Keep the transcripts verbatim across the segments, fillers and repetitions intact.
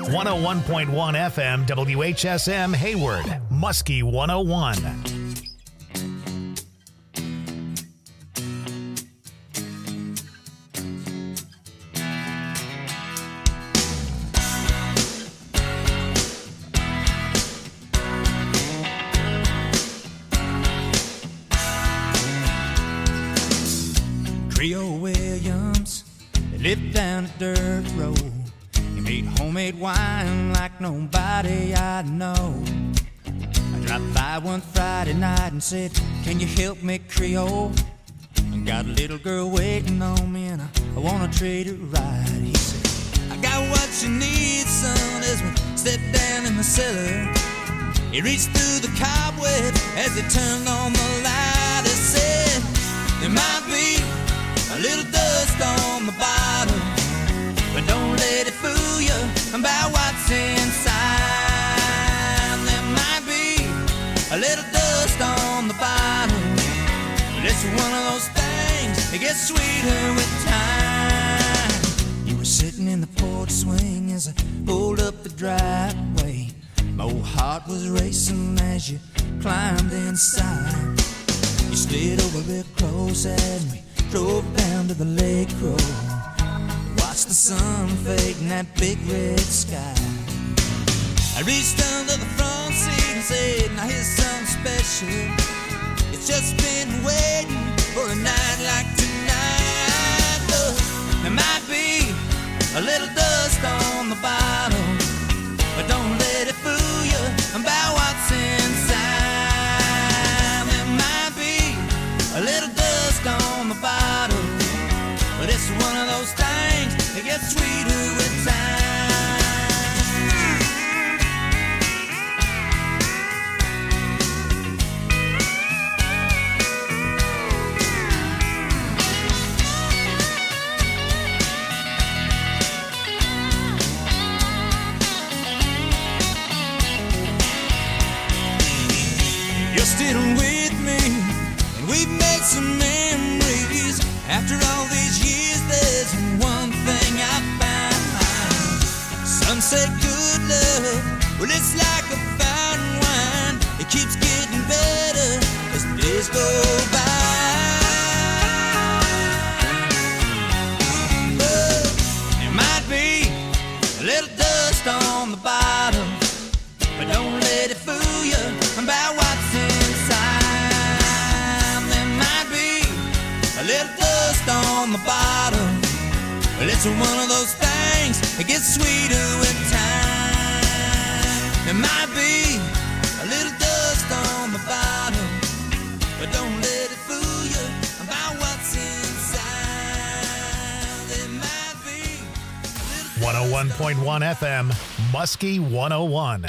one oh one point one F M, W H S M, Hayward, Muskie one oh one. Creole Williams, they lived down a dirt road. He made homemade wine like nobody I know. I dropped by one Friday night and said, can you help me, Creole? I got a little girl waiting on me and I, I wanna treat her right. He said, I got what you need, son, as we stepped down in the cellar. He reached through the cobweb as he turned on the light. He said, there might be a little dust on the bottom, but don't let it fool you about what's inside. There might be a little dust on the bottom, but it's one of those things that gets sweeter with time. You were sitting in the porch swing as I pulled up the driveway. My old heart was racing as you climbed inside. You slid over real close and we drove down to the lake road. Watched the sun fade in that big red sky. I reached under the front seat and said, now here's something special. It's just been waiting for a night like tonight. Look, there might be a little dust on the bottom, but don't let it fool you about what's inside. There might be a little dust on the bottom, but it's one of those things that gets sweeter with time. You're still with me, and we've made some memories. After all these years, there's one thing I found. Some say good love, well, it's like a fine wine. It keeps getting better as the days go by. But there might be a little dust on the bottom, but don't let it fool you about what's inside. There might be a little dust on the bottom, but it's one of those things that gets sweeter with time. There might be a little dust on the bottom, but don't let it fool you about what's inside. There might be one oh one point one F M, Muskie one oh one.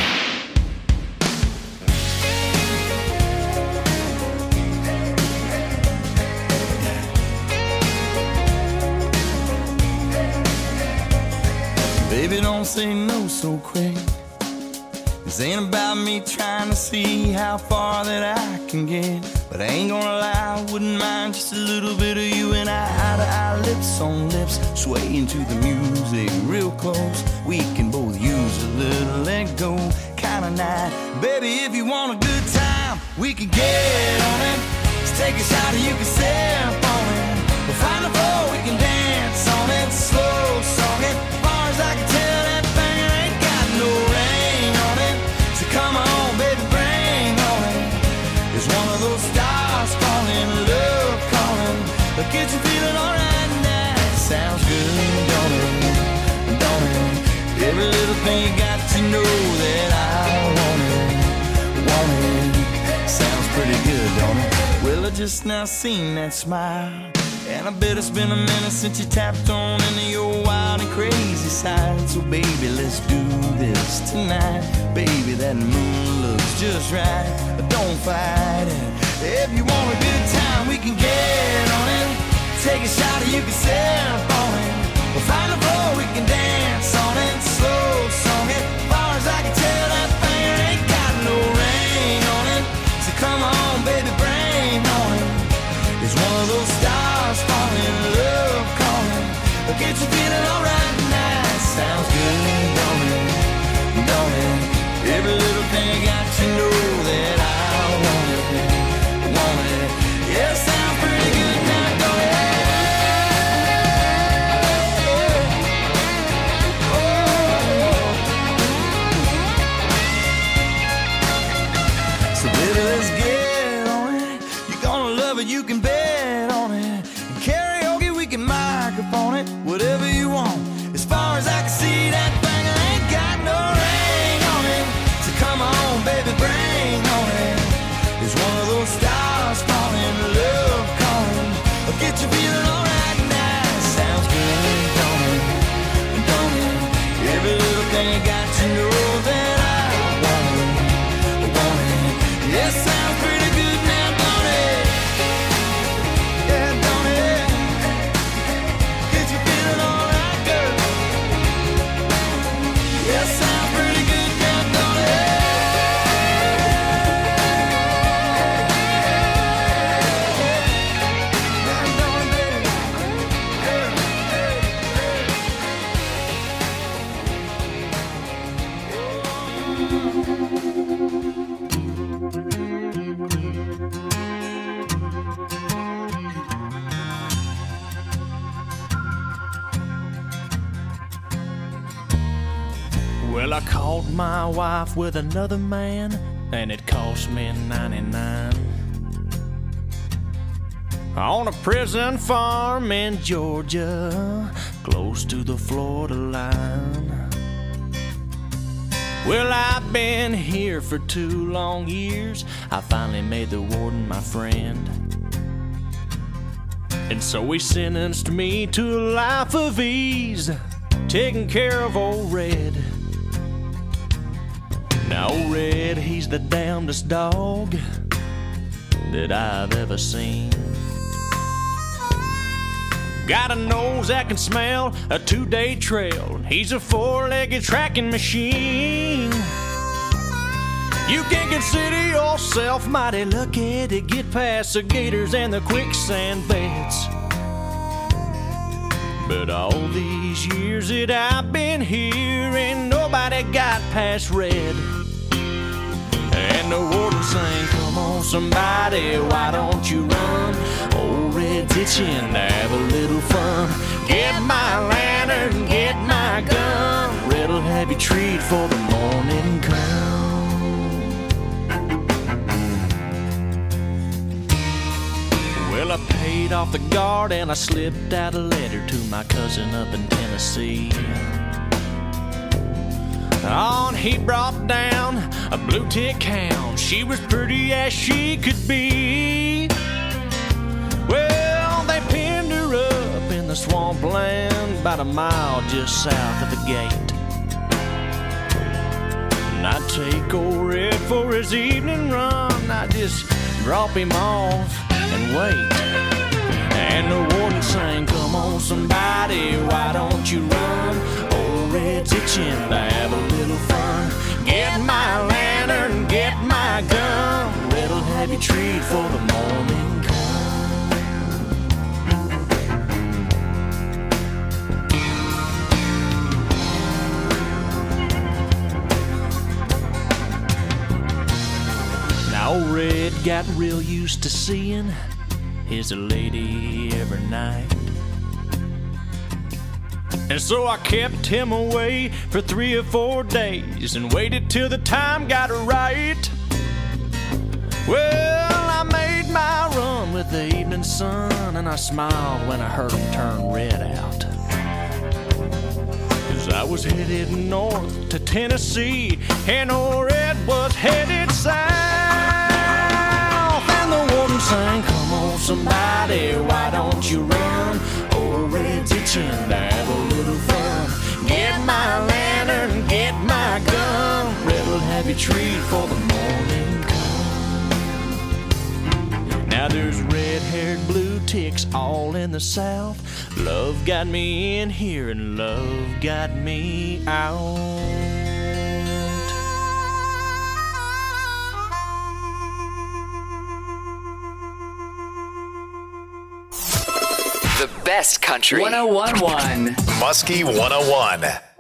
Baby, don't say no so quick. This ain't about me trying to see how far that I can get. But I ain't gonna lie, I wouldn't mind just a little bit of you and I, eye to eye, lips on lips, swaying to the music real close. We can both use a little let go kind of night. Baby, if you want a good time, we can get on it. Let's take a shot and you can sip on it. We'll find a floor, we can dance on it. Slow song it. I can tell that thing ain't got no rain on it. So come on, baby, bring on it. It's one of those stars calling, love calling. But get you feeling alright now. Sounds good, don't it? Don't it? Every little thing you got to know that I want it. Want it. Sounds pretty good, don't it? Well, I just now seen that smile, and I bet it's been a minute since you tapped on into your wild and crazy side. So baby, let's do this tonight. Baby, that moon looks just right, but don't fight it. If you want a good time, we can get on it. Take a shot and you can sip on it. We'll find a floor, we can dance on it. Slow song it. As far as I can tell, that thing ain't got no rain on it. So come on, baby, bring on it. It's one of those stars falling, love calling. But get you feeling alright now. Sounds good, don't it? surf on it, whatever you want. As far as I can see, that thing ain't got no ring on it. So come on, baby, bring on it. It's one of those stars falling, love calling. I'll get you feeling alright now. Sounds good, don't it? Don't it? Every little thing you got to know that I want it. Want it. Yeah, sounds pretty good now, don't it? Yeah, don't it? Get you feeling alright, girl. Yeah, sounds pretty good now, don't it? Well, I caught my wife with another man, and it cost me ninety-nine. On a prison farm in Georgia, close to the Florida line. Well, I've been here for two long years. I finally made the warden my friend. And so he sentenced me to a life of ease, taking care of old Red. Now old Red, he's the damnedest dog that I've ever seen. Got a nose that can smell a two-day trail. He's a four-legged tracking machine. You can consider yourself mighty lucky to get past the gators and the quicksand beds. But all these years that I've been here, ain't nobody got past Red. And the warden sang, come on somebody, why don't you run? Old Red's itching to have a little fun. Get my lantern, get my gun. Red'll have you treat for the morning come. Well, I paid off the guard and I slipped out a letter to my cousin up in Tennessee. On he brought down a blue tick hound. She was pretty as she could be. Well, they pinned her up in the swampland about a mile just south of the gate. And I'd take old Red for his evening run. I'd just drop him off and wait. And the warden sang, come on somebody, why don't you run? Old Red's itching to have a little fun. Get my lantern, get my gun. Red'll have you treat for the morning come. Now old Red got real used to seeing his lady every night. And so I kept him away for three or four days and waited till the time got right. Well, I made my run with the evening sun, and I smiled when I heard him turn Red out. 'Cause I was headed north to Tennessee, and old Red was headed south. And the warden sang, come on somebody, why don't you run? Old Red's itching to have a little fun. Get my lantern, get my gun. Red'll have you treat for the morning come. Now there's red-haired blue ticks all in the south. Love got me in here and love got me out. The best country. one oh one point one. Muskie one oh one.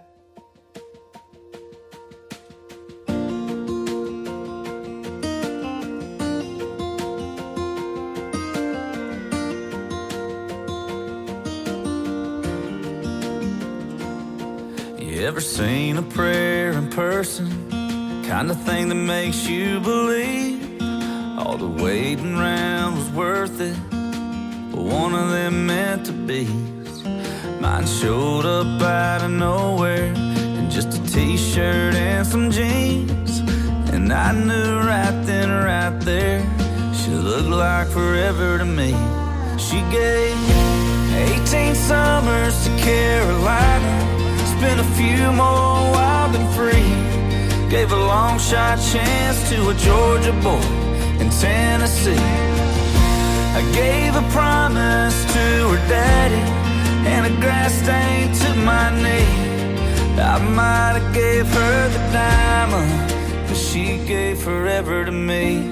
You ever seen a prayer in person? Kind of thing that makes you believe all the waiting around was worth it. One of them meant to be. Mine showed up out of nowhere in just a t-shirt and some jeans. And I knew right then, right there, she looked like forever to me. She gave eighteen summers to Carolina, spent a few more wild and free. Gave a long shot chance to a Georgia boy in Tennessee. I gave a promise to her daddy and a grass stain to my knee. I might have gave her the diamond, but she gave forever to me.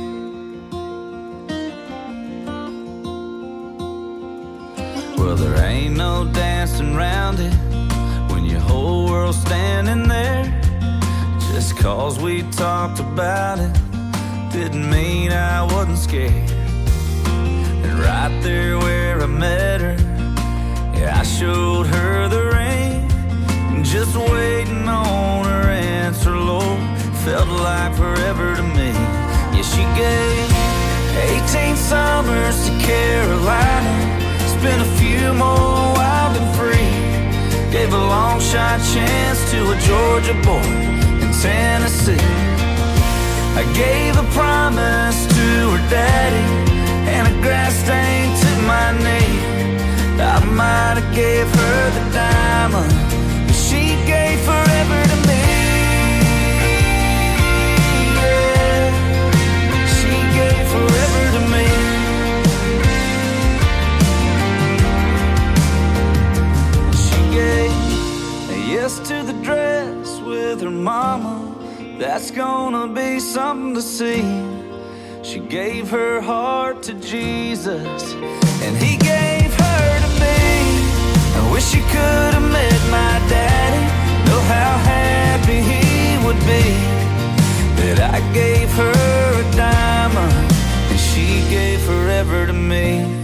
Well, there ain't no dancing around it when your whole world's standing there. Just cause we talked about it didn't mean I wasn't scared. And right there where I met her, yeah, I showed her the ring. Just waiting on her answer, Lord, felt like forever to me. Yeah, she gave eighteen summers to Carolina, spent a few more wild and free. Gave a long shot chance to a Georgia boy in Tennessee. I gave a promise to her daddy and a grass stain to my knee. I might have gave her the diamond, but she gave forever to me. Yeah, she gave forever to me. Yes to the dress with her mama, that's gonna be something to see. She gave her heart to Jesus, and he gave her to me. I wish she could have met my daddy, know how happy he would be that I gave her a diamond and she gave forever to me.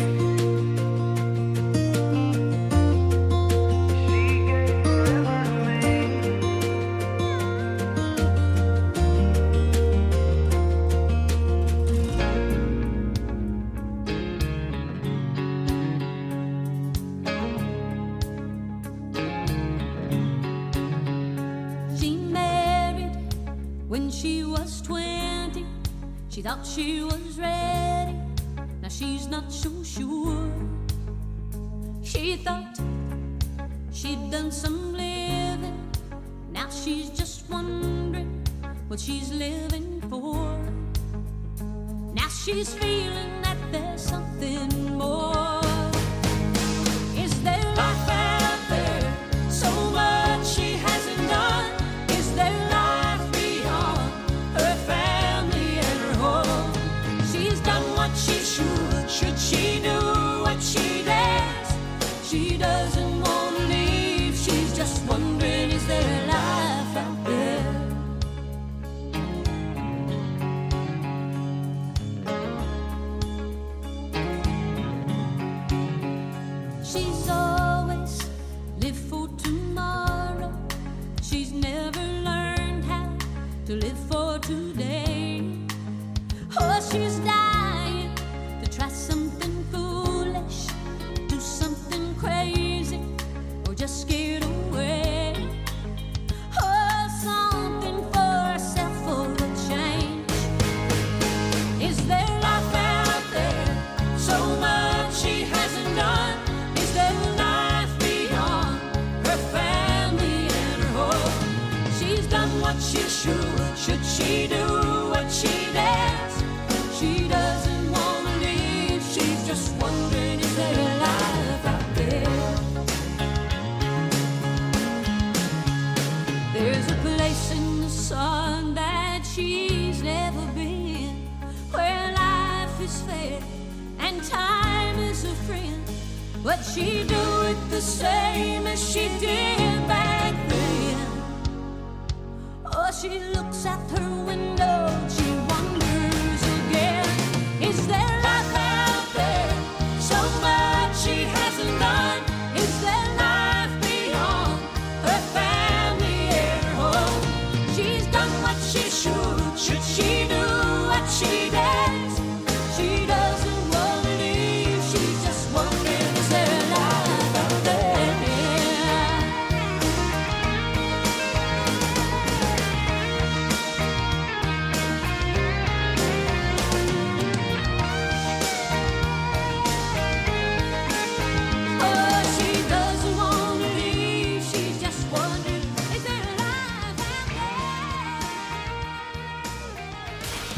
Thought she was ready, now she's not so sure. She thought she'd done some living, now she's just wondering what she's living for. Now she's feeling that there's something more. Is there life out there, so much she hasn't done? Is there life beyond her family and her home? She's done what she should, should she do what she dares? She doesn't want to leave, she's just wondering, is there life out there? She's always lived for tomorrow, she's never learned how to live for today. Oh, she's dying to try something foolish, do something crazy, or just get away. Oh, something for herself for a change. Is there life out there, so much she hasn't done? Is there life beyond her family and her home? She's done what she should, should she do what she dares? She doesn't want to leave, she's just wondering, is there life out there? There's a place in the sun that she's never been, where life is fair and time is a friend. But she do it the same as she did back then. Oh, she looks out her window, she wonders again, is there life out there, so much she hasn't done? Is there life beyond her family and her home? She's done what she should, should she do what she dares? She doesn't want to leave, she's just wondering, is there life out there?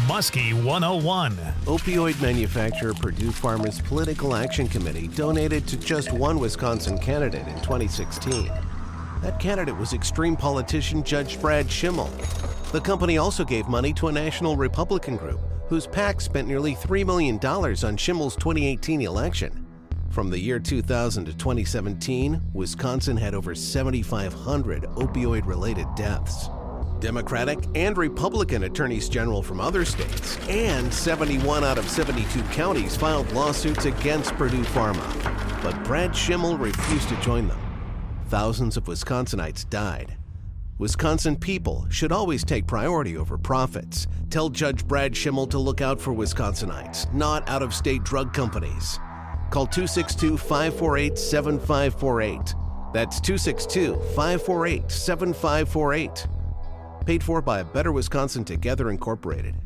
Muskie one oh one. Opioid manufacturer Purdue Pharma's Political Action Committee donated to just one Wisconsin candidate in twenty sixteen. That candidate was extreme politician Judge Brad Schimmel. The company also gave money to a national Republican group whose PAC spent nearly three million dollars on Schimmel's twenty eighteen election. From the year two thousand to twenty seventeen, Wisconsin had over seventy-five hundred opioid-related deaths. Democratic and Republican attorneys general from other states and seventy-one out of seventy-two counties filed lawsuits against Purdue Pharma. But Brad Schimmel refused to join them. Thousands of Wisconsinites died. Wisconsin people should always take priority over profits. Tell Judge Brad Schimmel to look out for Wisconsinites, not out-of-state drug companies. Call two six two, five four eight, seven five four eight. That's two six two, five four eight, seven five four eight. Paid for by Better Wisconsin Together Incorporated.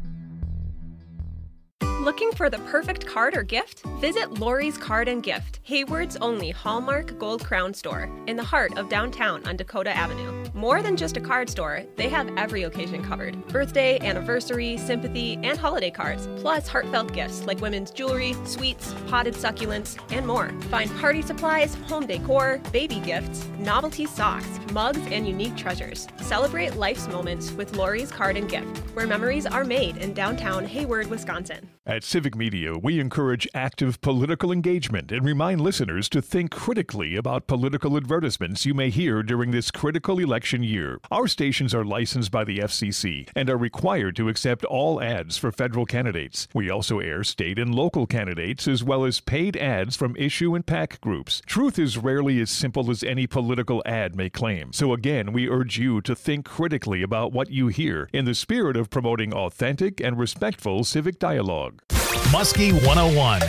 Looking for the perfect card or gift? Visit Lori's Card and Gift, Hayward's only Hallmark Gold Crown store in the heart of downtown on Dakota Avenue. More than just a card store, they have every occasion covered. Birthday, anniversary, sympathy, and holiday cards, plus heartfelt gifts like women's jewelry, sweets, potted succulents, and more. Find party supplies, home decor, baby gifts, novelty socks, mugs, and unique treasures. Celebrate life's moments with Lori's Card and Gift, where memories are made in downtown Hayward, Wisconsin. At Civic Media, we encourage active political engagement and remind listeners to think critically about political advertisements you may hear during this critical election year. Our stations are licensed by the F C C and are required to accept all ads for federal candidates. We also air state and local candidates as well as paid ads from issue and PAC groups. Truth is rarely as simple as any political ad may claim. So again, we urge you to think critically about what you hear in the spirit of promoting authentic and respectful civic dialogue. Muskie one oh one.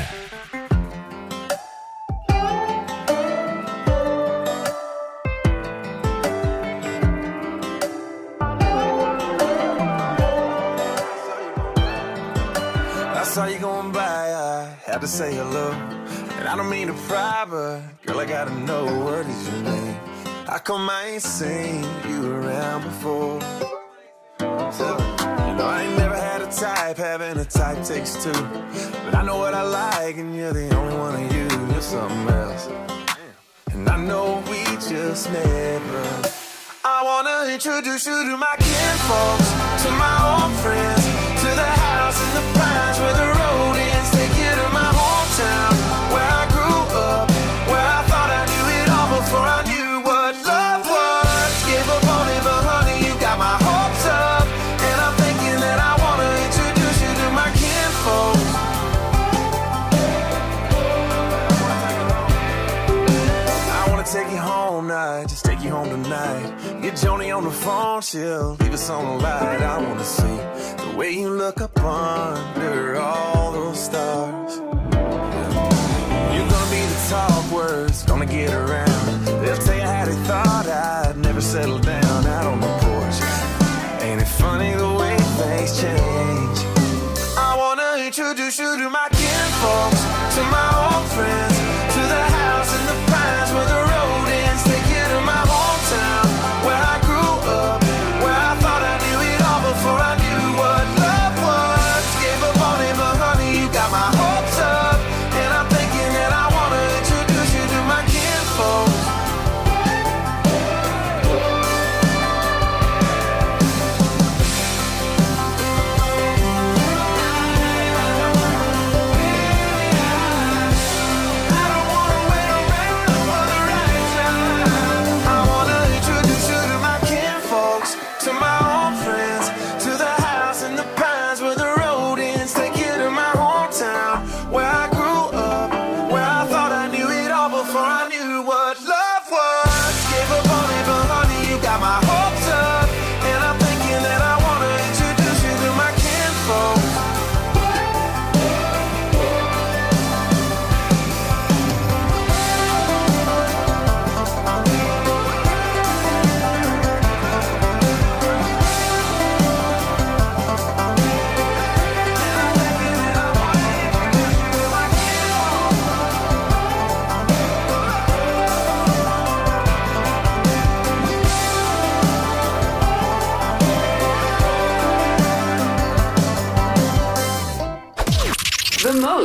I saw you going by, I had to say hello. And I don't mean to pry, but girl, I gotta know, what is your name? How come I ain't seen you around before? So, you know, I ain't never had a type, having a type takes two. But I know what I like, and you're the only one of you, you're something else. And I know we just met, but I wanna introduce you to my kinfolks, to my old friends, to the house in the pines where the road ends. Take you to my hometown, where I grew up, where I thought I knew it all before I knew what love was. Gave up on it, but honey, you got my hopes up. And I'm thinking that I wanna introduce you to my kinfolks. I wanna take you home now, just take you home tonight. Get Joni on the phone, she'll leave us on the light. I wanna see the way you look up under all those stars. Yeah. You're gonna be the talk words, gonna get around. They'll tell you how they thought I'd never settle down out on the porch. Ain't it funny the way things change? I wanna introduce you to my kinfolks, to my old friends, to the house in the pines where the road ends. Take you to my hometown, where I grew up, where I thought I knew it all before I knew what love was. Gave up on it, but honey, you got my hopes up. And I'm thinking that I wanna introduce you to my kinfolks.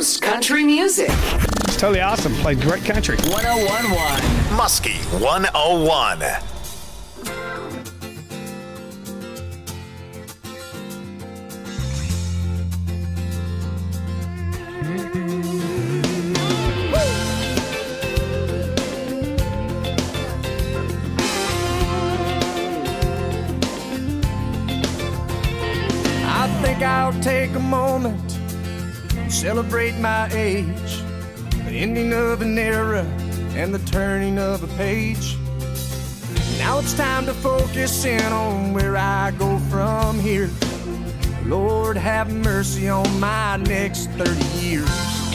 most country music. It's totally awesome. Played great country. one oh one point one Muskie one oh one. I think I'll take a moment and celebrate my age, the ending of an era and the turning of a page. Now it's time to focus in on where I go from here. Lord, have mercy on my next thirty years.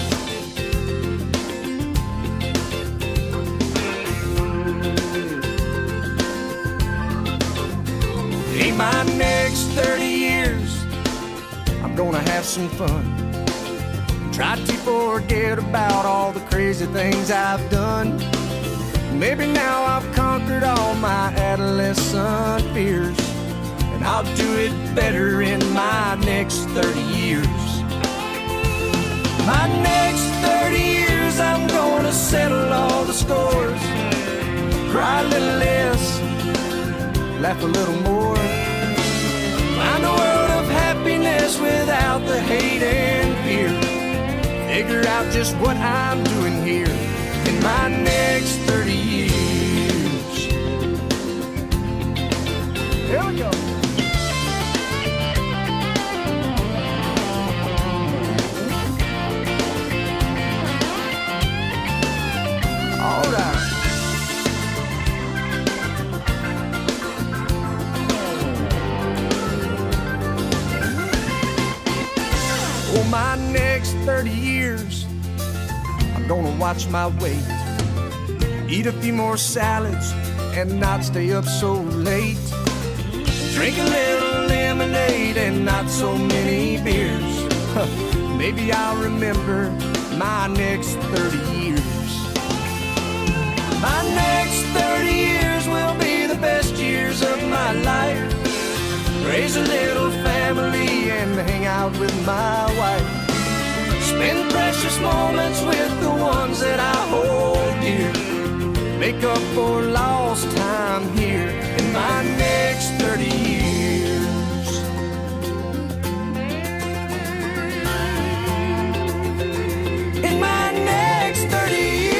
In my next thirty years, I'm gonna have some fun. Try to forget about all the crazy things I've done. Maybe now I've conquered all my adolescent fears, and I'll do it better in my next thirty years. My next thirty years, I'm gonna settle all the scores. Cry a little less, laugh a little more. Find a world of happiness without the hate and fear. Figure out just what I'm doing here in my next thirty years. Here we go. All right. For my next thirty years, I'm gonna watch my weight, eat a few more salads and not stay up so late, drink a little lemonade and not so many beers. Maybe I'll remember my next thirty years. My next thirty years will be the best years of my life. Raise a little family and hang out with my wife. Spend precious moments with the ones that I hold dear. Make up for lost time here in my next thirty years. In my next thirty years.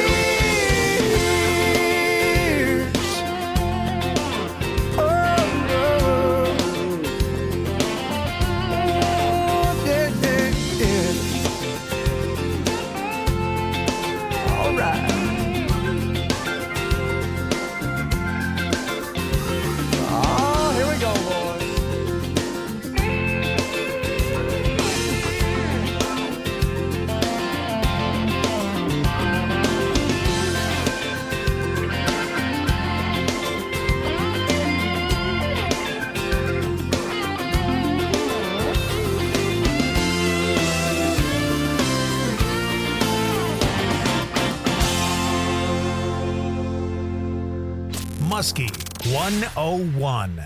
Muskie one oh one.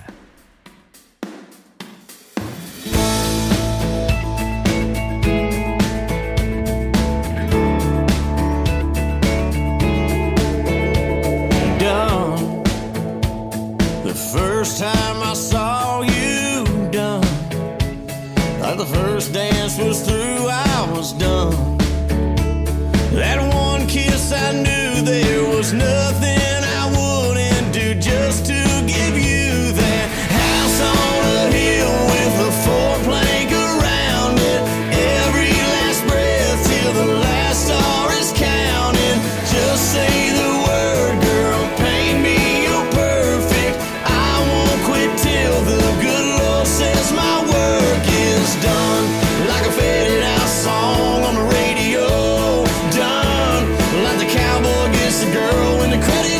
Done. The first time I saw you done, like the first dance was through, I was done. That one kiss, I knew there was nothing I wouldn't do just to give you that house on a hill with a four-plank around it. Every last breath till the last star is counting. Just say the word, girl, paint me, you're perfect. I won't quit till the good Lord says my work is done. Like a faded out song on the radio. Done. Like the cowboy gets the girl when the credit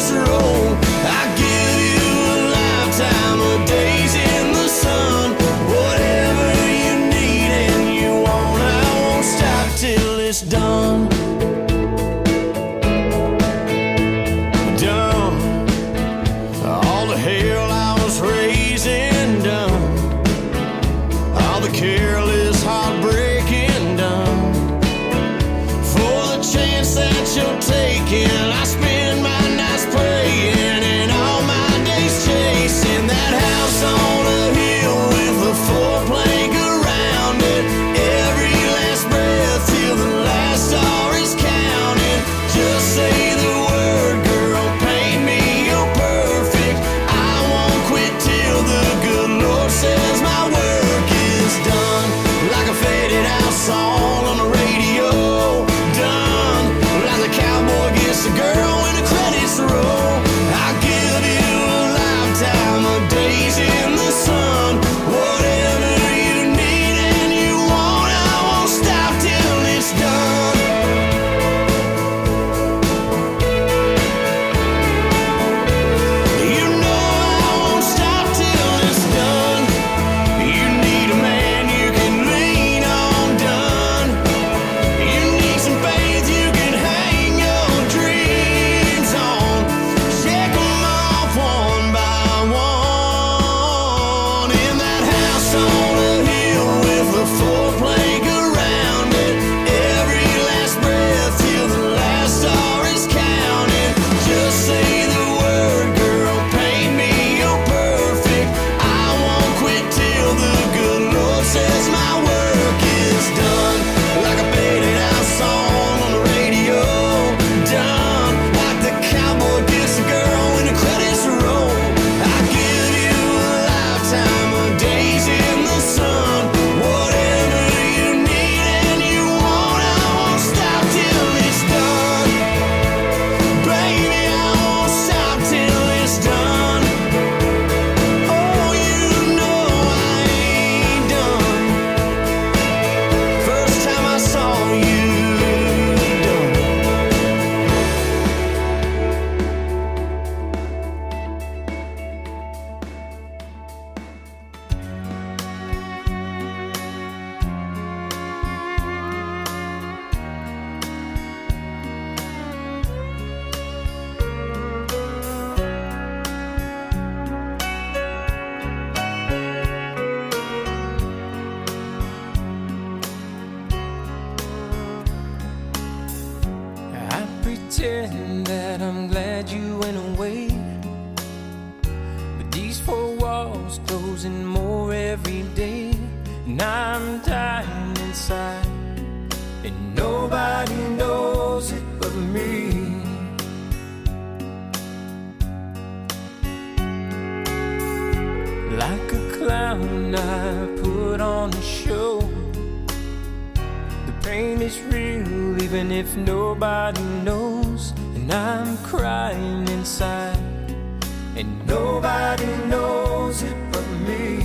Like a clown, I put on a show. The pain is real, even if nobody knows. And I'm crying inside, and nobody knows it but me.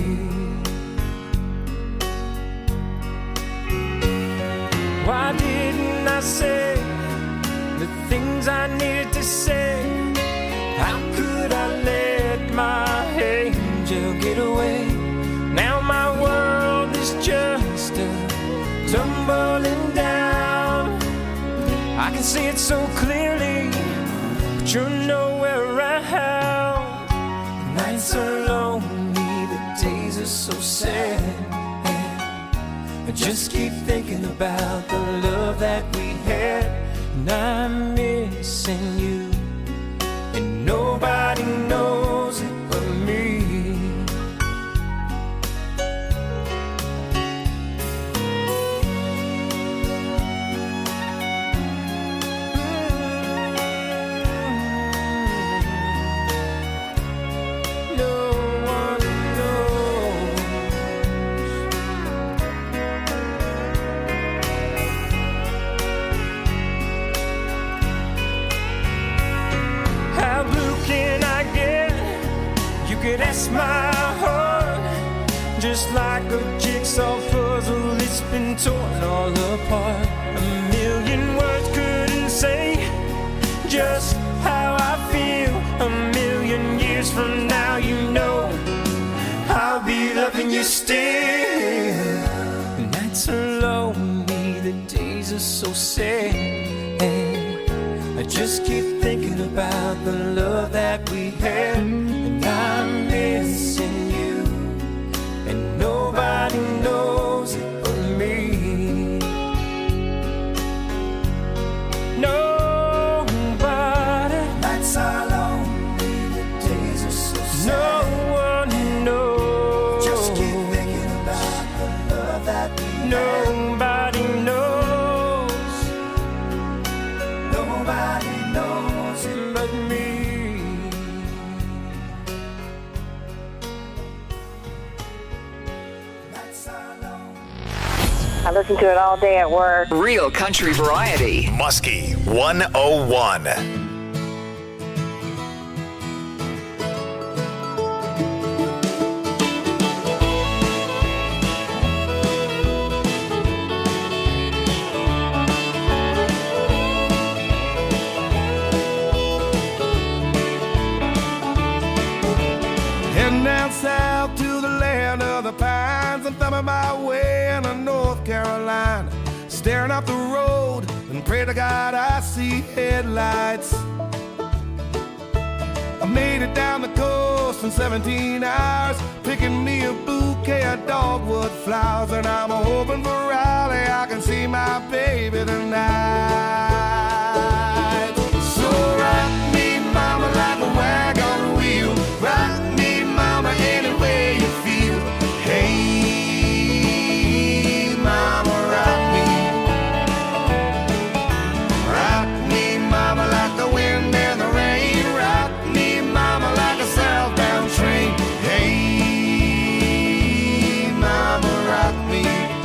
Why didn't I say the things I needed to say? How could I let my angel get away? Now my world is just a tumbling down. I can see it so clearly, but you're nowhere around. The nights are lonely, the days are so sad. I just keep thinking about the love that we had, and I'm missing you, and nobody knows it but me. That's my heart, just like a jigsaw puzzle. It's been torn all apart. A million words couldn't say just how I feel. A million years from now, you know I'll be loving you still. The nights are lonely, the days are so sad. I just keep thinking about the love that we had, and I'm missing you, and nobody knows it but me. Nobody. Nights are lonely, the days are so sad. No one knows. Just keep thinking about the love that we had. Nobody knows. Nobody knows it but me. I listen to it all day at work. Real country variety. Muskie one oh one. Heading down south to the land of the pines, I'm thumbing my way into North Carolina, staring up the road and pray to God I see headlights. I made it down the coast in seventeen hours, picking me a bouquet of dogwood flowers, and I'm hoping for Raleigh I can see my baby tonight. So rock me, mama, like a wagon wheel. Rock me, mama, any way you feel. Hey, mama, rock me. Rock me, mama, like the wind and the rain. Rock me, mama, like a southbound train. Hey, mama, rock me.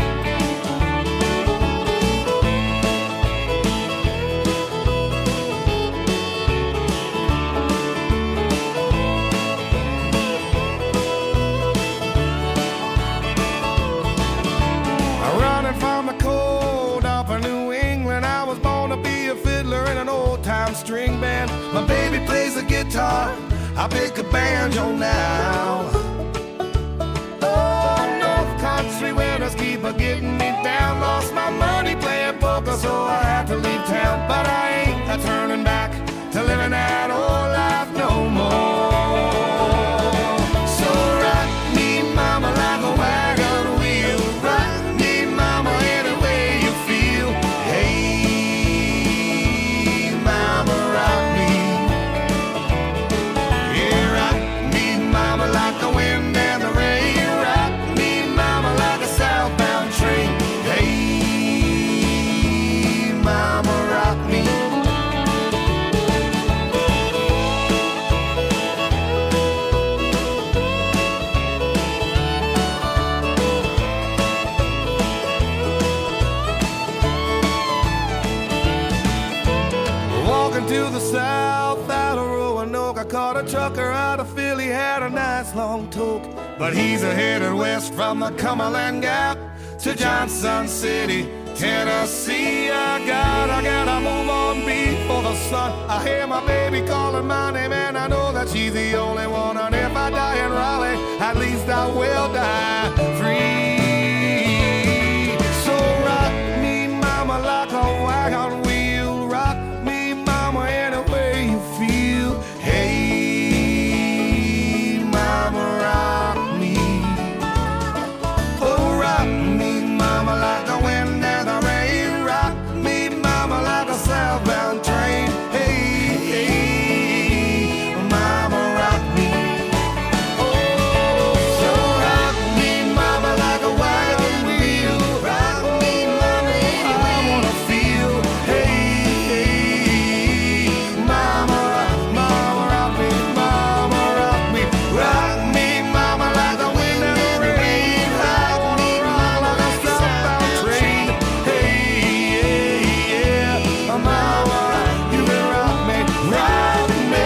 String band, my baby plays the guitar, I pick a banjo now. Oh, North Country winters keep a getting me down. Lost my money playing poker, so I had to leave town. But I ain't a turning back to living that old life no more. So rock me, mama, like a wagon wheel. Rock me, mama, any way you feel. Hey, like the wind and the rain. Rock me, mama, like a southbound train. Hey, caught a trucker out of Philly, had a nice long talk. But he's a headed west from the Cumberland Gap to Johnson City, Tennessee. I got, I gotta move on before the sun. I hear my baby calling my name, and I know that she's the only one. And if I die in Raleigh, at least I will die free. So rock me, mama, like a wagon wheel. Rock me, mama, any way you feel. Hey, mama, rock me. Oh, rock me, mama, like the wind and the rain. Rock me, mama, like a southbound train. Hey, hey, mama, rock me. Oh, so rock me, mama, like a wagon wheel. Rock me, mama, I wanna feel. Hey, hey, mama, rock, mama, rock me, mama, rock me. Rock me, mama, like the wind and the rain. I wanna rock like a southbound train. Hey, yeah, yeah, mama, you will rock me, rock me.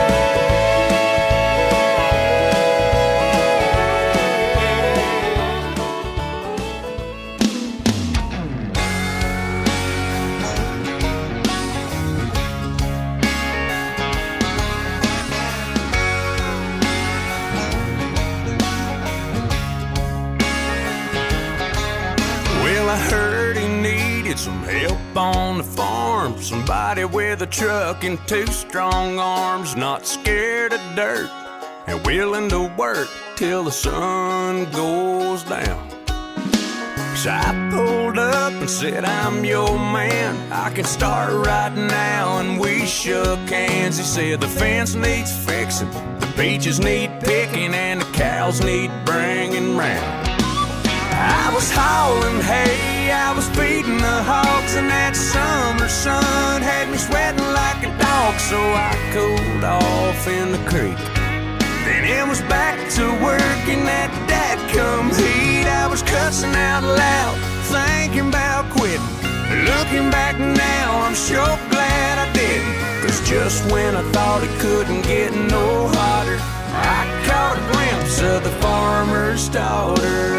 Well, I heard he needed some help on the farm. Somebody with a truck and two strong arms, not scared of dirt and willing to work till the sun goes down. So I pulled up and said, I'm your man, I can start right now. And we shook hands. He said the fence needs fixing, the beaches need picking, and the cows need bringing round. I was hauling hay, I was feeding the hogs, and that summer sun had me sweating like a dog. So I cooled off in the creek. Then it was back to work in that dadgum heat. I was cussing out loud, thinking about quitting. Looking back now, I'm sure glad I didn't. Cause just when I thought it couldn't get no hotter, I caught a glimpse of the farmer's daughter.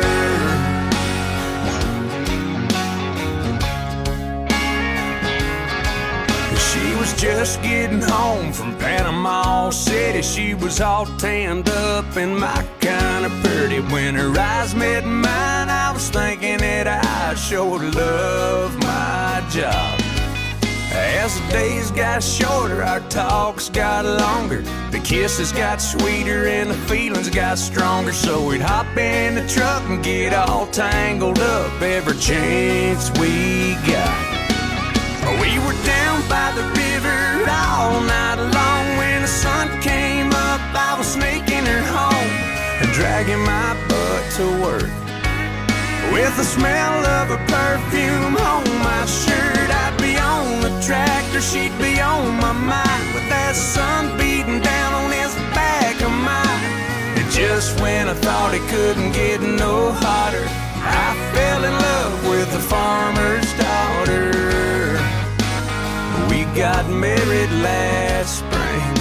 She was just getting home from Panama City. She was all tanned up and my kind of pretty. When her eyes met mine, I was thinking that I sure love my job. As the days got shorter, our talks got longer. The kisses got sweeter and the feelings got stronger. So we'd hop in the truck and get all tangled up every chance we got. We were down by the river all night long. When the sun came up, I was sneaking her home and dragging my butt to work. With the smell of her perfume on my shirt, I'd be on the tractor, she'd be on my mind, with that sun beating down on his back of mine. And just when I thought it couldn't get no hotter, I fell in love with the farmer's daughter. We got married last spring.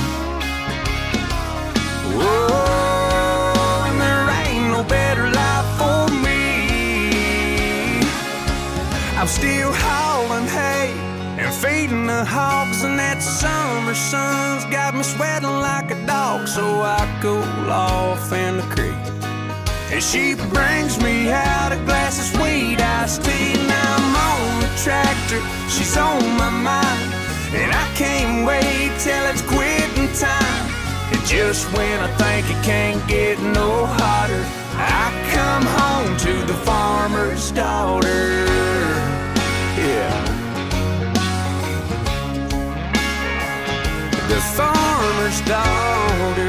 Whoa, and there ain't no better life for me. I'm still hauling hay and feeding the hogs, and that summer sun's got me sweating like a dog. So I cool off in the creek, and she brings me out a glass of sweet iced tea. Now I'm on the tractor, she's on my mind, and I can't wait till it's quitting time. And just when I think it can't get no hotter, I come home to the farmer's daughter. Yeah. The farmer's daughter.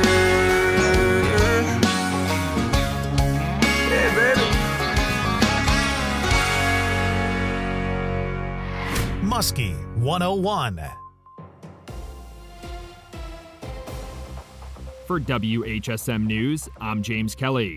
Yeah, baby. Muskie one oh one. For W H S M News, I'm James Kelly.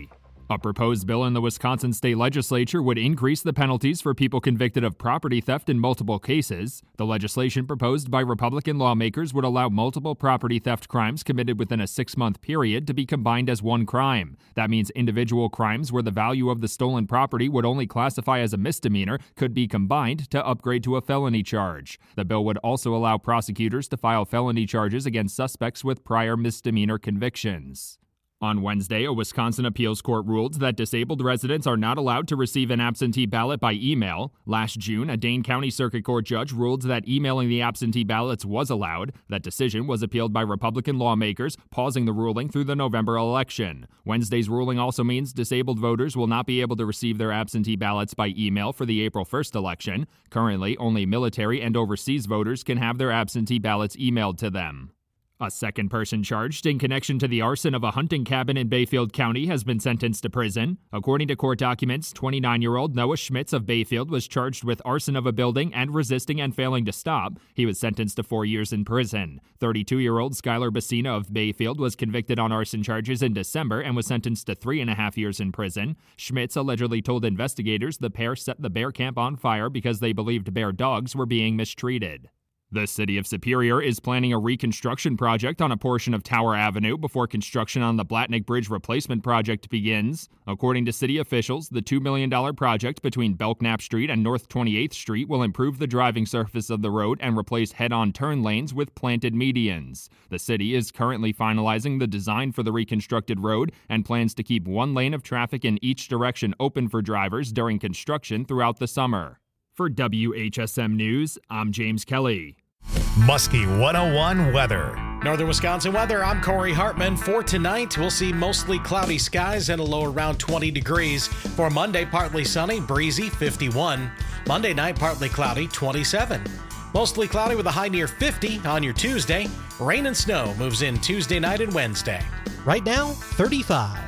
A proposed bill in the Wisconsin state legislature would increase the penalties for people convicted of property theft in multiple cases. The legislation proposed by Republican lawmakers would allow multiple property theft crimes committed within a six-month period to be combined as one crime. That means individual crimes where the value of the stolen property would only classify as a misdemeanor could be combined to upgrade to a felony charge. The bill would also allow prosecutors to file felony charges against suspects with prior misdemeanor convictions. On Wednesday, a Wisconsin appeals court ruled that disabled residents are not allowed to receive an absentee ballot by email. Last June, a Dane County Circuit Court judge ruled that emailing the absentee ballots was allowed. That decision was appealed by Republican lawmakers, pausing the ruling through the November election. Wednesday's ruling also means disabled voters will not be able to receive their absentee ballots by email for the April first election. Currently, only military and overseas voters can have their absentee ballots emailed to them. A second person charged in connection to the arson of a hunting cabin in Bayfield County has been sentenced to prison. According to court documents, twenty-nine-year-old Noah Schmitz of Bayfield was charged with arson of a building and resisting and failing to stop. He was sentenced to four years in prison. thirty-two-year-old Skylar Bassina of Bayfield was convicted on arson charges in December and was sentenced to three and a half years in prison. Schmitz allegedly told investigators the pair set the bear camp on fire because they believed bear dogs were being mistreated. The city of Superior is planning a reconstruction project on a portion of Tower Avenue before construction on the Blatnick Bridge replacement project begins. According to city officials, the two million dollars project between Belknap Street and North twenty-eighth Street will improve the driving surface of the road and replace head-on turn lanes with planted medians. The city is currently finalizing the design for the reconstructed road and plans to keep one lane of traffic in each direction open for drivers during construction throughout the summer. For W H S M News, I'm James Kelly. Muskie one oh one weather. Northern Wisconsin weather, I'm Corey Hartman. For tonight, we'll see mostly cloudy skies and a low around twenty degrees. For Monday, partly sunny, breezy, fifty-one. Monday night, partly cloudy, twenty-seven. Mostly cloudy with a high near fifty on your Tuesday. Rain and snow moves in Tuesday night and Wednesday. Right now, thirty-five.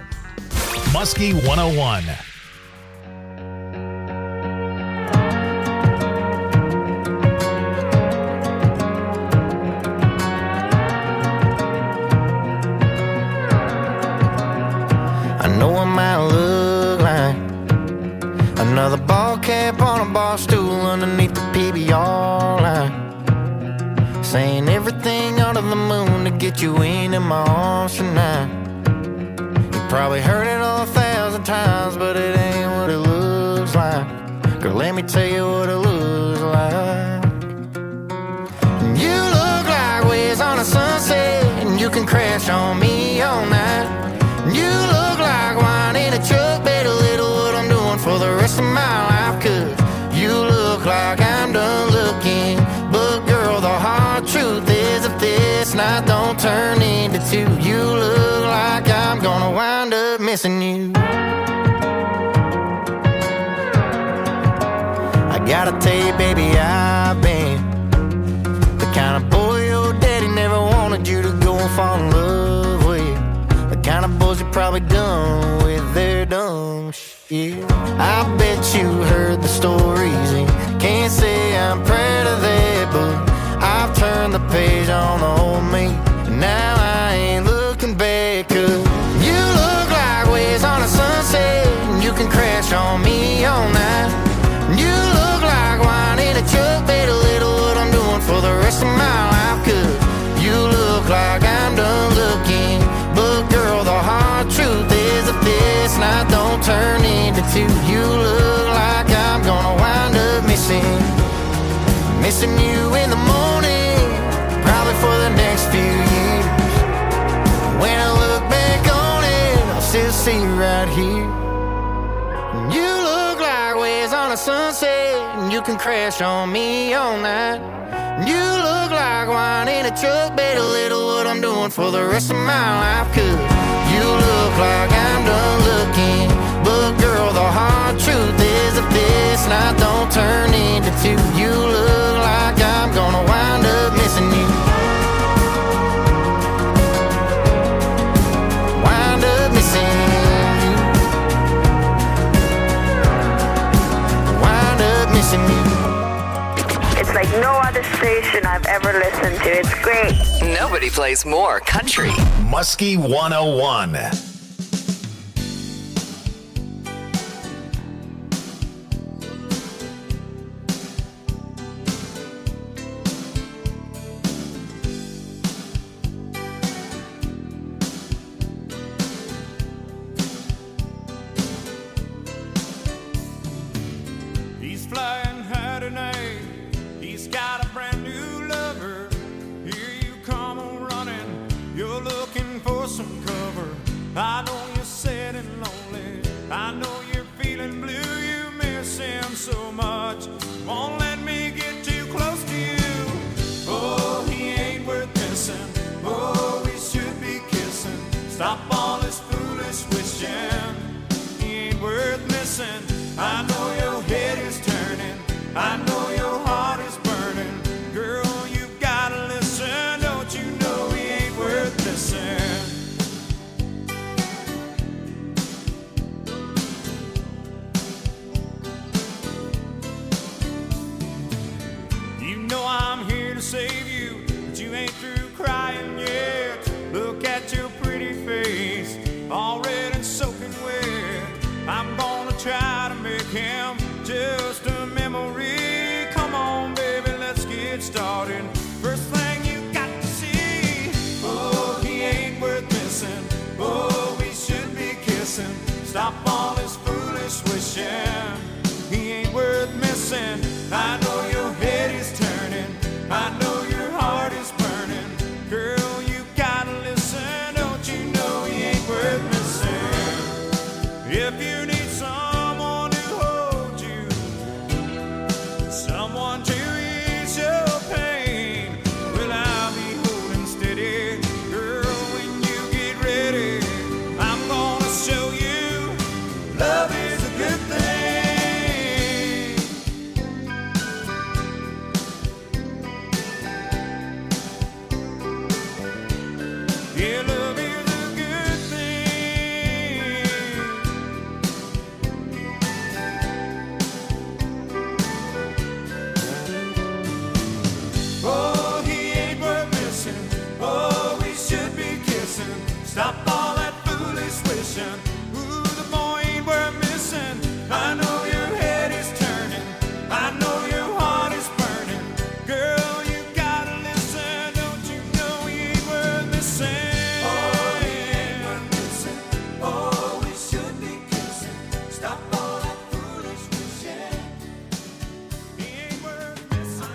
Muskie one oh one. I know I might look like another ball cap on a bar stool underneath the P B R line, saying everything under the moon to get you into my arms tonight. You probably heard it a thousand times, but it ain't what it looks like. Girl, let me tell you what it looks like. You look like waves on a sunset, and you can crash on me all night. You look like wine in a truck, better little what I'm doing for the rest of my life. Cause you look like I'm done looking, but girl, the hard truth is if this night don't turn into two, you look like I'm gonna wind up missing you. I gotta tell you, baby, I've been the kind of boy your daddy never wanted you to go and fall in love with. Kind of boys you probably done with their dumb shit. I bet you heard the stories and can't say I'm proud of that, but I've turned the page on the old me, and now I ain't looking back. Cause you look like waves on a sunset, and you can crash on me all night. You look like wine in a truck, better little what I'm doing for the rest of my life. Cause you look like I'm done looking, but girl, the hard truth is if this night don't turn into two, you look like I'm gonna wind up missing Missing you in the morning, probably for the next few years. When I look back on it, I'll still see you right here. You look like waves on a sunset, and you can crash on me all night. You look like wine in a truck, better little what I'm doing for the rest of my life. Cause you look like I'm done looking, but girl, the hard truth is if this night don't turn into two, you look like I'm gonna wind up missing you. Wind up missing you. Wind up missing you. It's like no other station I've ever listened to. It's great. Nobody plays more country. Muskie one oh one. Stop all this foolish wishing. He ain't worth missing. I know your head is turning. I know your heart is burning. Girl, you gotta listen. Don't you know he ain't worth missing? You know I'm here to save you, but you ain't through crying yet. Look at your pretty face, all red and soaking wet. I'm gonna try to make him just a memory. Come on, baby, let's get started. First thing you got to see, oh, he ain't worth missing. Oh, we should be kissing. Stop all this foolish wishing. He ain't worth missing. I know your head is turning. I know your heart is burning. Girl, you gotta listen. Don't you know he ain't worth missing? If you need someone to hold you, someone to ease your pain, well, I'll be holding steady. Girl, when you get ready, I'm gonna show you love is a good thing. Yeah, love is a good thing. Oh, he ain't worth missing. Oh, we should be kissing. Stop all that foolish wishing. Ooh, the boy ain't worth missing. I know your head is turning. I know your heart is burning. Girl, you gotta listen. Don't you know he ain't worth missing? Oh, he ain't worth missing. Oh, we should be kissing. Stop all that foolish wishing. He ain't worth missing.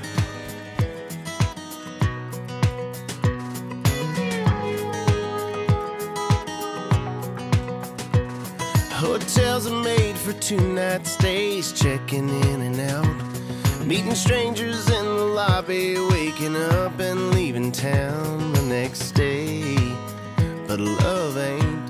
Hotels are made for two-night stays, checking in and out, meeting strangers in the lobby, waking up and leaving town the next day. But love ain't.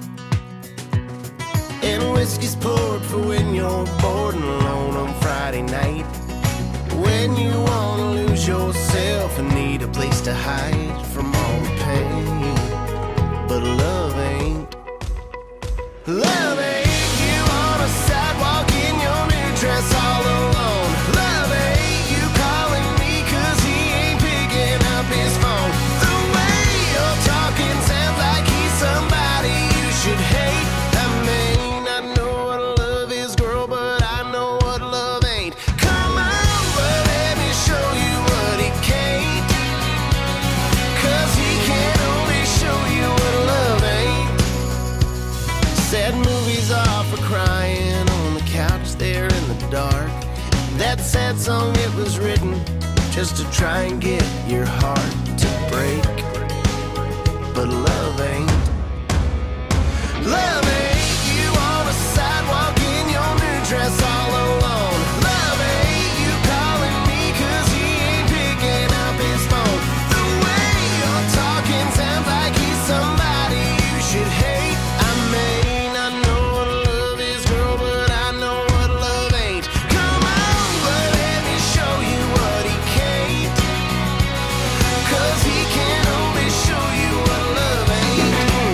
And whiskey's poured for when you're bored and alone on Friday night, when you wanna lose yourself and need a place to hide from all the pain. But love ain't. Love ain't. You on a sidewalk in your new dress all alone. Love ain't. You calling me 'cause he ain't picking up his phone. The way you're talking sounds like he's somebody you should hate. I mean, I know what love is, girl, but I know what love ain't. Come on, but let me show you what he can't. 'Cause he can only show you what love ain't. Sad movies are for crying on the couch there in the dark. That sad song, it was written just to try and get your heart to break. But love ain't. Love ain't. You on a sidewalk in your new dress all alone. Love ain't. You calling me 'cause he ain't picking up his phone. The way you're talking sounds like he's somebody you should hate. I mean, I know what love is, girl, but I know what love ain't. Come on, but let me show you what he can't. 'Cause he can only show you what love ain't.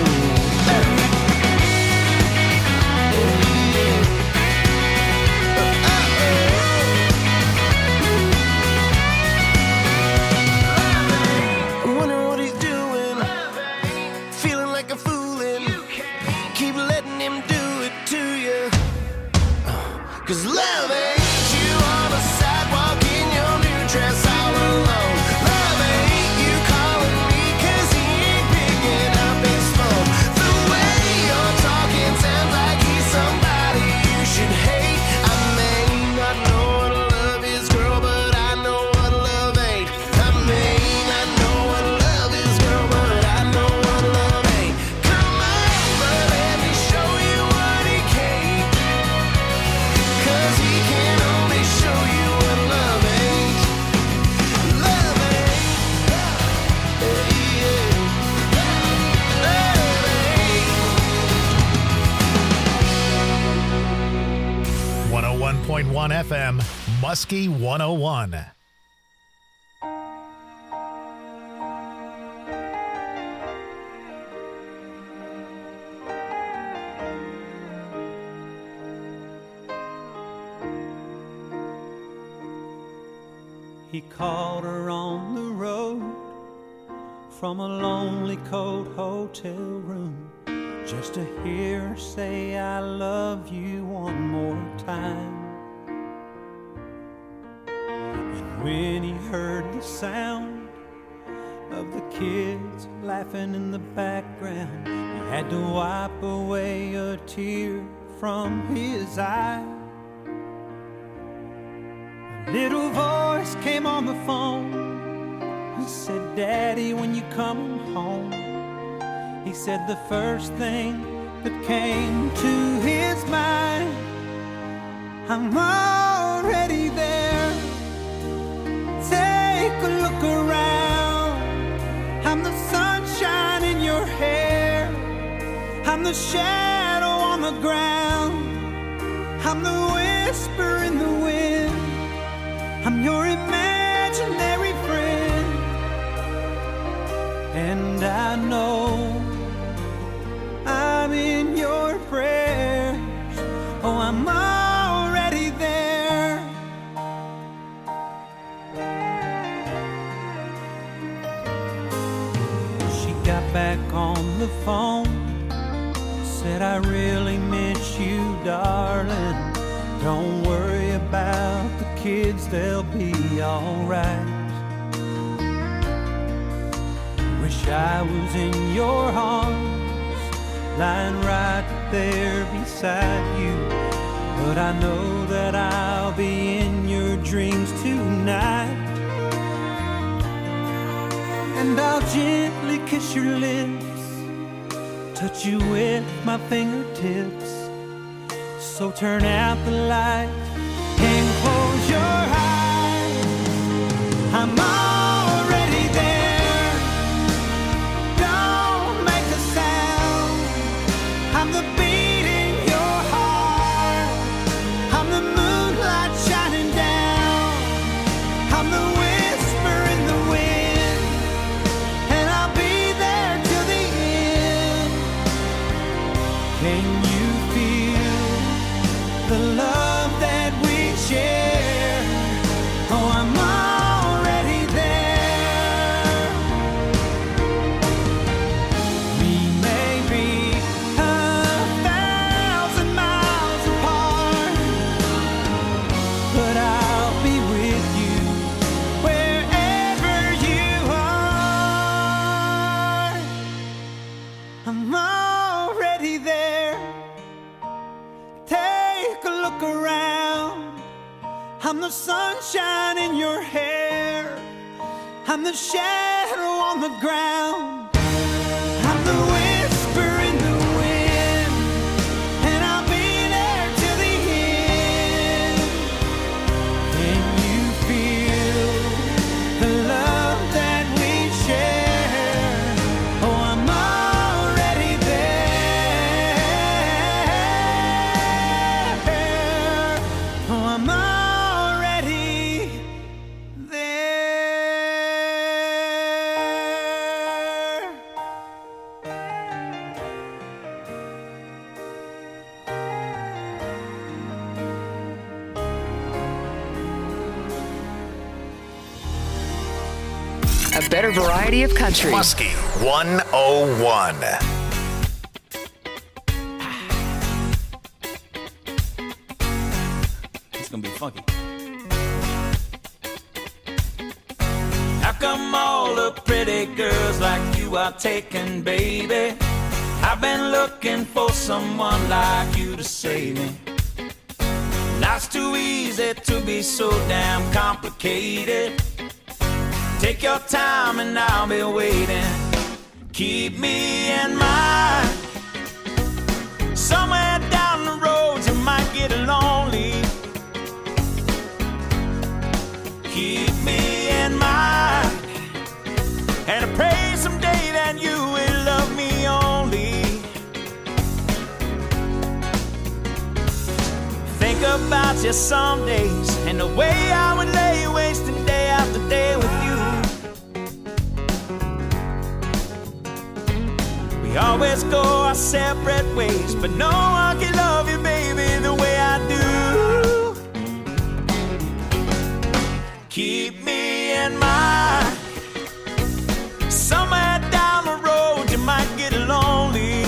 point one F M, Muskie one oh one. He called her on the road from a lonely, cold hotel room just to hear her say, I love you one more time. And when he heard the sound of the kids laughing in the background, he had to wipe away a tear from his eye. A little voice came on the phone and said, Daddy, when you coming home? He said the first thing that came to his mind, I'm already there. Take a look around. I'm the sunshine in your hair. I'm the shadow on the ground. I'm the whisper in the wind. I'm your imaginary friend. And I know I'm in your prayers. Oh, I'm already there. She got back on the phone, said, I really miss you, darling. Don't worry about the kids, they'll be alright. Wish I was in your arms, lying right there beside you. But I know that I'll be in your dreams tonight. And I'll gently kiss your lips, touch you with my fingertips. So turn out the light and close your eyes. I'm already there. Don't make a sound. I'm the beat in your heart. I'm the moonlight shining down. I'm the whisper in the wind. And I'll be there till the end. Can you feel the love that we share? Oh, I'm already there. We may be a thousand miles apart, but I'll be with you wherever you are. I'm already there. Take a look around. I'm the sunshine in your hair. I'm the shadow on the ground. I'm the whisper in the wind. And I'll be there till the end. Can you feel the love that we share? Oh, I'm already there. Oh, I'm already there. A better variety of country. Muskie one oh one. It's gonna be funky. How come all the pretty girls like you are taken, baby? I've been looking for someone like you to save me. Life's too easy to be so damn complicated. Take your time and I'll be waiting. Keep me in mind. Somewhere down the road you might get lonely. Keep me in mind. And I pray someday that you will love me only. Think about you some days, and the way I would lay wasting day after day with you. We always go our separate ways, but no one can love you, baby, the way I do. Keep me in mind. Somewhere down the road you might get lonely.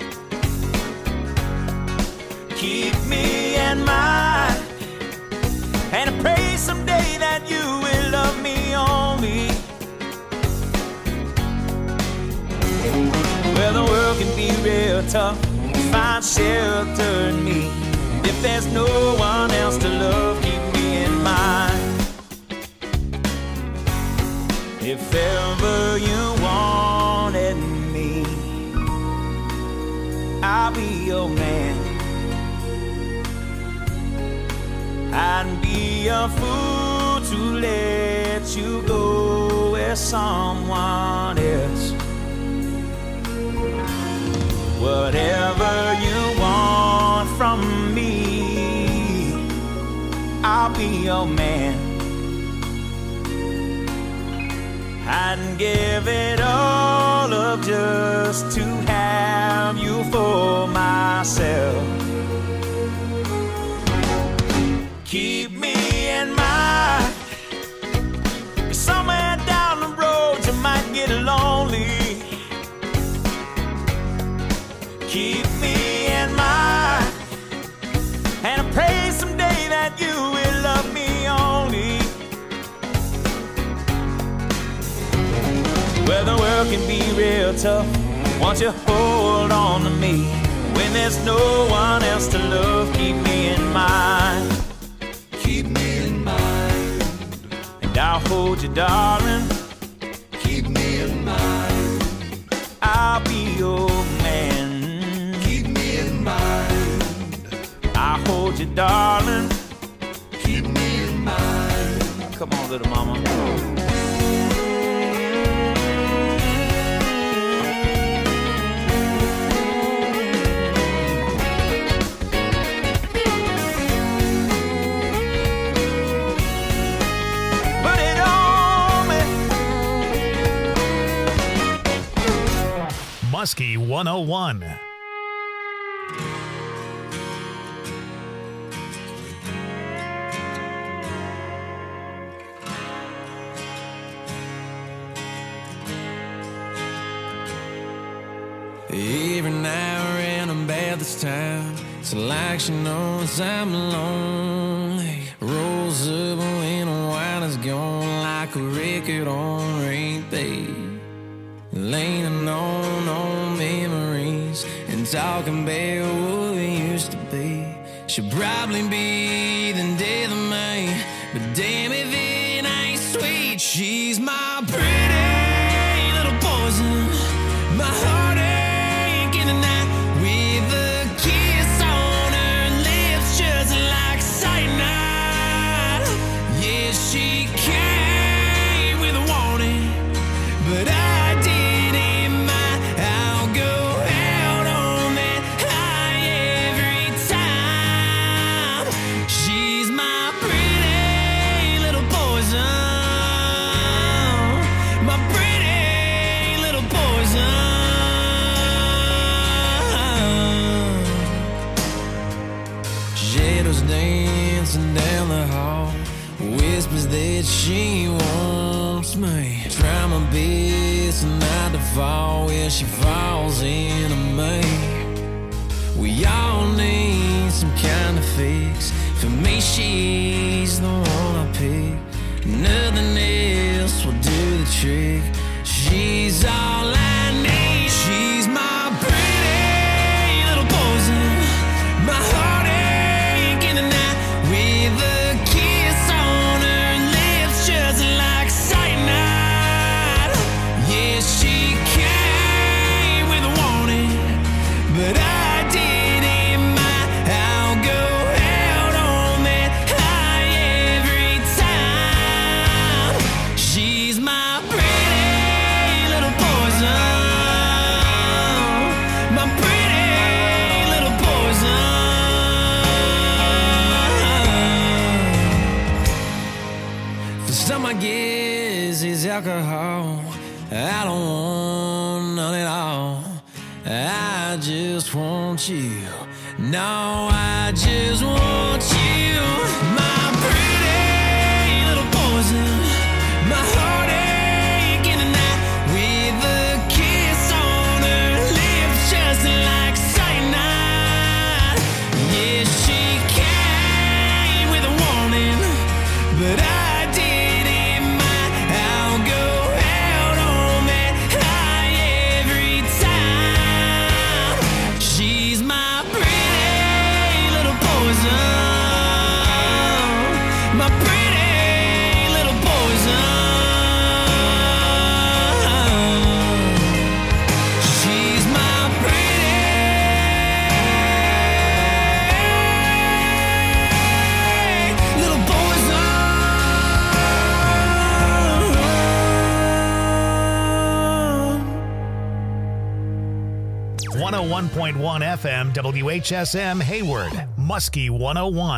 Keep me in mind, and I pray someday that you will love me only. Well, the world can be real tough to find shelter in me. If there's no one else to love, keep me in mind. If ever you wanted me, I'll be your man. I'd be a fool to let you go with someone else. Whatever you want from me, I'll be your man. I'd give it all up just to have you for myself. Keep me in mind. Somewhere down the road you might get lonely. Keep me in mind, and I pray someday that you will love me only. Well, the world can be real tough. Won't you hold on to me? When there's no one else to love, keep me in mind. Keep me in mind, and I'll hold you, darling. Keep me in mind. I'll be your man. Keep me in mind. I'll hold you, darling. Keep me in mind. Come on, little mama. Muskie one oh one. Every now and then about this time, it's like she knows I'm lonely. Rolls up when the wine is gone, like a record on repeat. Leaning on old memories and talking about what we used to be. She'll probably be the death of me, but damn if it ain't sweet. She's my pretty little poison, my heartache in the night, with a kiss on her lips just like cyanide. Yeah, she came with a warning, but I down the hall, whispers that she wants me. Try my best not to fall where she falls into me. We all need some kind of fix. For me, she's the one I pick. Nothing else will do the trick. She's all I need. She's my pretty little poison, my heartache in the night. With a kiss on her lips just like cyanide. Yeah, she came with a warning, but I didn't mind. I'll go out on that high every time. She's my pretty little poison. alcohol. I don't want none at all. I just want you. No, I just want you. My pretty little poison. My heartache in the night with a kiss on her lips just like cyanide. Yeah, she came with a warning, but I didn't mind. I'll go out on that high every time. She's my pretty little poison. My pretty little poison. She's my pretty little one oh one point one F M W H S M Hayward, Muskie one oh one.